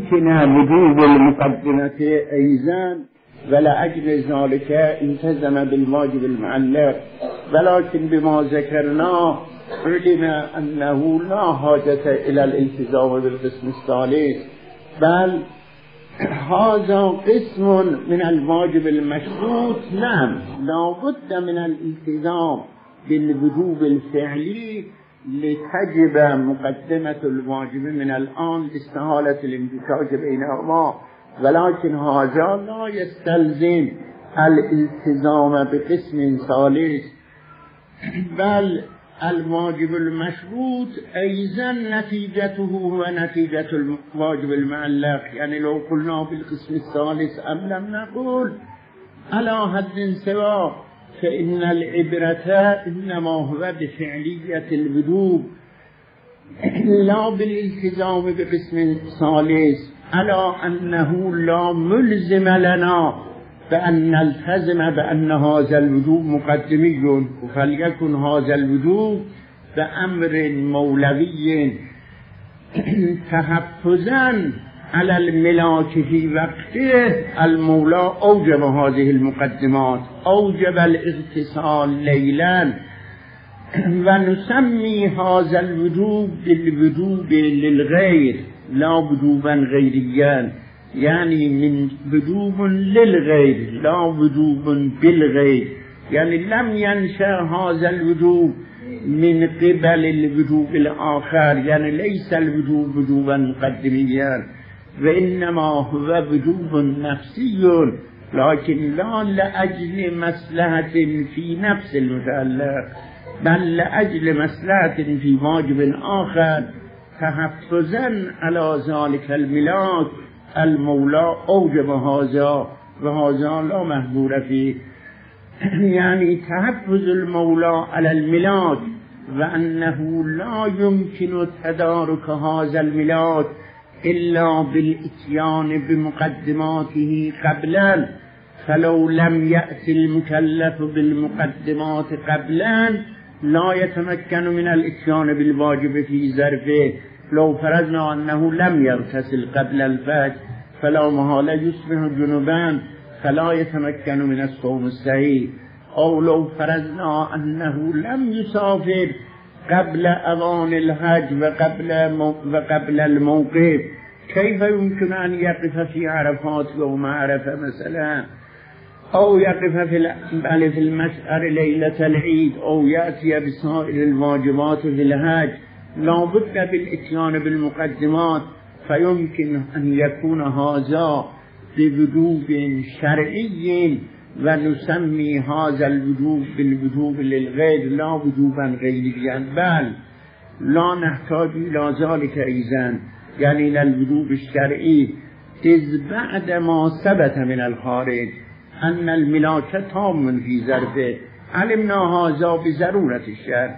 يمكن وجوب المقدمة أيضا ولأجل ذلك التزم بالواجب المعلق، ولكن بما ذكرنا علم أنه لا حاجة إلى الالتزام بالقسم الثالث، بل هذا قسم من الواجب المشروط. نعم، لا بد من الالتزام بالوجوب الفعلي لتجب مقدمة الواجب من الآن لاستحالة الامتزاج بينهما، ولكن هذا لا يستلزم الالتزام بقسم ثالث، بل الواجب المشروط أيضا نتيجته هو نتيجة الواجب المعلق. يعني لو قلنا بالقسم الثالث أم لم نقول على حد سواء، فإن العبرة إنما هو بفعلية الوجوب لا بالالتزام بقسم ثالث، على أنه لا ملزم لنا بأن نلتزم بأن هذا الوجوب مقدمي، فليكن هذا الوجوب بأمر مولوي تحفظا على الملاك في وقته. المولى أوجب هذه المقدمات، أوجب الاغتسال ليلا، ونسمي هذا الوجوب بالوجوب للغير لا وجوبا غيريا، يعني من وجوب للغير لا وجوب بالغير، يعني لم ينشأ هذا الوجوب من قبل الوجوب الآخر، يعني ليس الوجوب وجوبا مقدميا، وإنما هو وجوب نفسي، لكن لا لأجل مصلحة في نفس المتعلق، بل لأجل مصلحة في واجب آخر تحفظا على ذلك الملاك. المولى أوجب هذا وهذا لا محظور فيه، يعني تحفظ المولى على الملاك، وأنه لا يمكن تدارك هذا الملاك إلا بالإتيان بمقدماته قبلا، فلو لم يأتي المكلف بالمقدمات قبلا لا يتمكن من الإتيان بالواجب في ظرفه. لو فرضنا أنه لم يغتسل قبل الفجر فلا محالة يصبح جنبا فلا يتمكن من الصوم الصحيح، أو لو فرضنا أنه لم يسافر قبل أذان الحج وقبل الموقف، كيف يمكن أن يقف في عرفات يوم عرفة مثلا، أو يقف في المشعر ليلة العيد، أو يأتي بسائر الواجبات في الحج؟ لا بد بالإتيان بالمقدمات، فيمكن أن يكون هذا بوجوب شرعي، ونسمي هذا الوجوب بالوجوب للغير لا وجوبا غيريا، بل لا نحتاج إلى ذلك أيضا، يعني إلى الوجوب الشرعي، إذ بعد ما ثبت من الخارج أن الملاك تام في ظرفه علمنا هذا بضرورة الشرع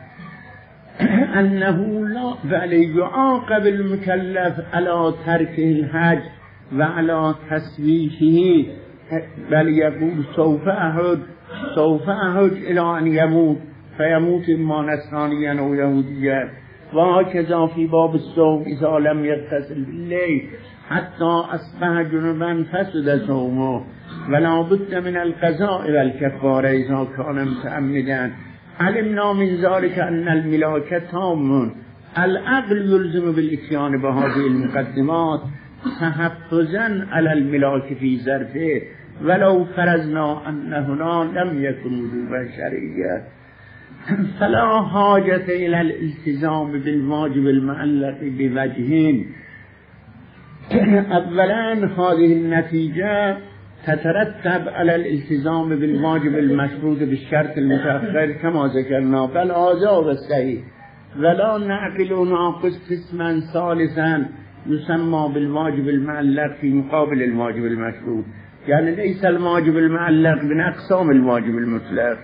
أنه لا بل يعاقب المكلف على تركه الحج وعلى تسويفه، بل يقول سوف أحج إلى أن يموت، فيموت إما نصرانيا أو يهوديا. وهكذا في باب الصوم إذا لم يغتسل بالليل حتى أصبح جنبا فسد صومه، ولا بد من القضاء والكفارة إذا كان متعمدا. علمنا من ذلك أن الملاك تام، العقل يلزم بالإتيان بهذه المقدمات تحفظا على الملاك في ظرفه، ولو فرضنا أن هنا لم يكن وجوبا شرعيا فلا حاجة إلى الالتزام بالواجب المعلق بوجهين. أولا هذه النتيجة تترتب على الالتزام بالواجب المشروط بالشرط المتأخر كما ذكرنا، بل هذا هو الصحيح، ولا نعقل ناقص قسما ثالثا يسمى بالواجب المعلق في مقابل الواجب المشروط، يعني ليس الواجب المعلق من أقسام الواجب المطلق.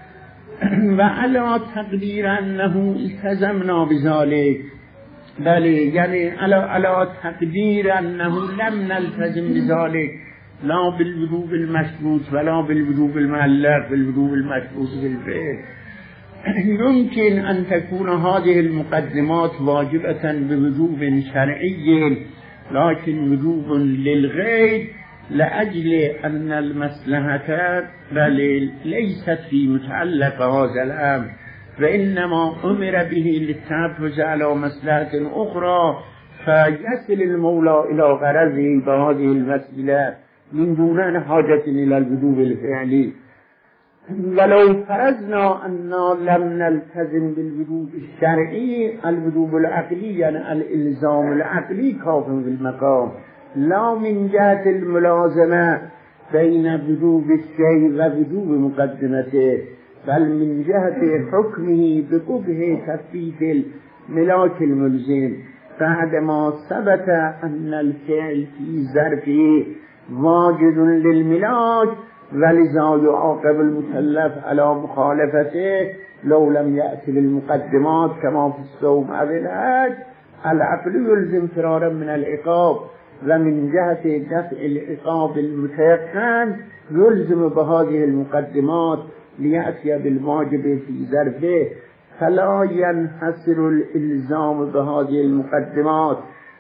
وعلى تقدير أنه التزمنا بذلك، بل يعني على تقدير أنه لم نلتزم بذلك لا بالوجوب المشروط ولا بالوجوب المعلق، بالوجوب المشروط بالفعل، يمكن أن تكون هذه المقدمات واجبة بوجوب شرعي لكن وجوب للغير لأجل أن المصلحة ليست في متعلق هذا الأمر، وإنما أمر به للتحفظ على مصلحة أخرى فيصل المولى إلى غرضه بهذه المسألة من دون حاجة إلى الوجوب الفعلي. ولو فرضنا أننا لم نلتزم بالوجوب الشرعي، الوجوب العقلي يعني الإلزام العقلي كاف بالمقام، لا من جهة الملازمة بين وجوب الشيء ووجوب مقدمته، بل من جهة حكمه بقبح تثبيت الملاك الملزم بعدما ثبت أن الفعل في ظرفه واجد للملاك، ولذا يعاقب المكلف على مخالفته لو لم يأتي بالمقدمات كما في الصوم أو الحج. العقل يلزم فرارا من العقاب، ومن جهة دفع العقاب المتيقن يلزم بهذه المقدمات ليأتي بالواجب في ظرفه، فلا ينحصر الإلزام بهذه المقدمات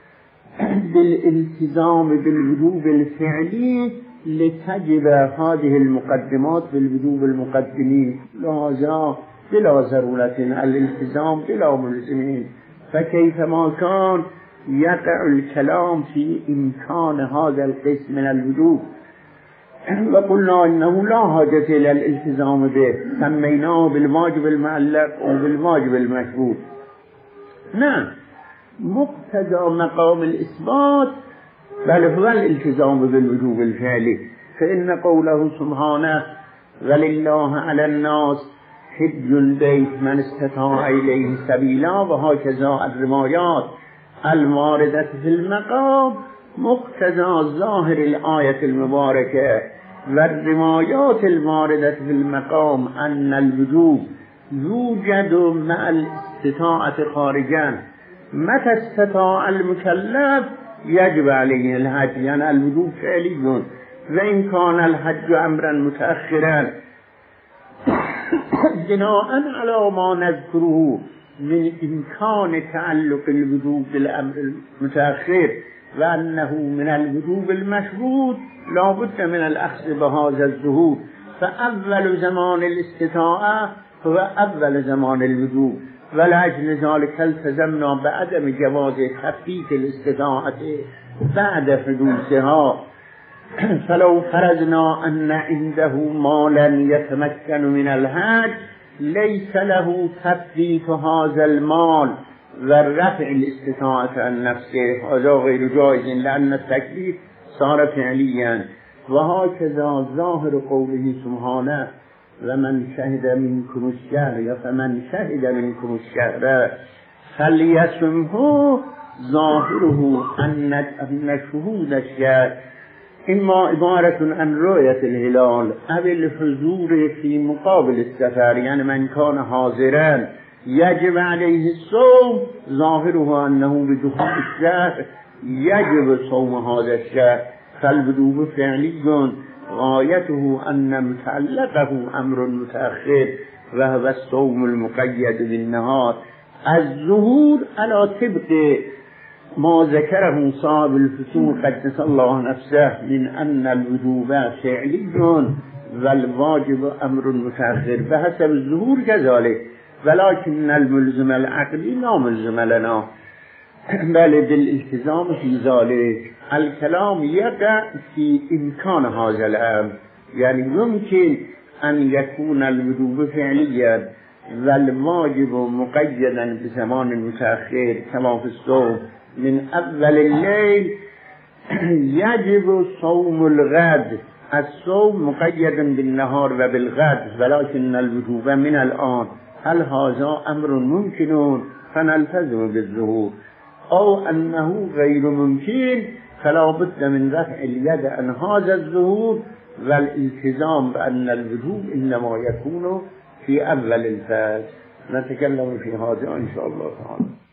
بالالتزام بالوجوب الفعلي لتجب هذه المقدمات بالوجوب المقدمين، لهذا بلا ضرورة الالتزام بلا ملزمين. فكيفما كان يقع الكلام في إمكان هذا القسم من الوجوب، وقلنا إنه لا حاجة إلى الالتزام به، سميناه بالواجب المعلق وبالواجب المشروط. نعم، مقتضى مقام الإثبات بل هو الالتزام بالوجوب الفعلي، فإن قوله سبحانه ولله على الناس حج البيت من استطاع إليه سبيلا، وهكذا الروايات الواردة في المقام مقتضى ظاهر الآية المباركة، والروايات الواردة في المقام أن الوجوب يوجد مع الاستطاعة خارجا. متى استطاع المكلف يجب عليه الحج، يعني الوجوب فعلي، وإن كان الحج أمرا متأخرا بناء على ما نذكره من إمكان تعلق الوجوب بالأمر المتأخر، وأنه من الوجوب المشروط لا بد من الأخذ بهذا الظهور، فأول زمان الاستطاعة هو أول زمان الوجوب، ولأجل ذلك التزمنا بعدم جواز تثبيت الاستطاعة بعد حدوثها. فلو فرضنا أن عنده مالا يتمكن من الحج ليس له تثبيت هذا المال ورفع الاستطاعة عن نفسه، هذا غير جائز لأن التكليف صار فعليا. وهكذا ظاهر قوله سبحانه ومن شهد منكم الشهر فمن شهد منكم الشهر فليصمه، ظاهره أن شهود الشهر إما عبارة عن رؤية الهلال أو الحضور في مقابل السفر، يعني من كان حاضرا يجب عليه الصوم، ظاهره أنه بدخول الشهر يجب صوم هذا الشهر، فالوجوب فعلي غايته أن متعلقه أمر متأخر وهو الصوم المقيد بالنهار. الظهور على طبق ما ذكره صاحب الفتوح قدس الله نفسه من أن الوجوب فعلي والواجب أمر متأخر بحسب الظهور كذلك، ولكن الملزم العقلي لا ملزم لنا بل بالالتزام في ذلك. الكلام يقع في إمكان هذا الأمر، يعني يمكن أن يكون الوجوب فعليا والواجب مقيدا بزمان متأخر كما في الصوم من أول الليل يجب صوم الغد، الصوم مقيد بالنهار وبالغد، ولكن الوجوب من الآن. هل هذا أمر ممكن فنلتزم بالظهور، أو أنه غير ممكن فلا بد من رفع اليد عن هذا الظهور والالتزام بأن الوجوب إنما يكون في أول الفجر. نتكلم في هذا إن شاء الله تعالى.